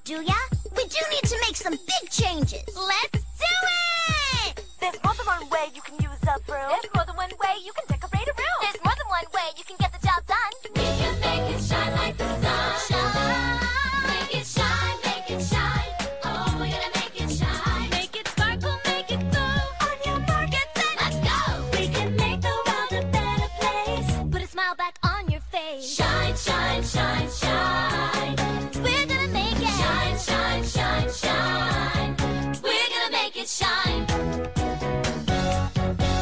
do ya? We do need to make some big changes. Let's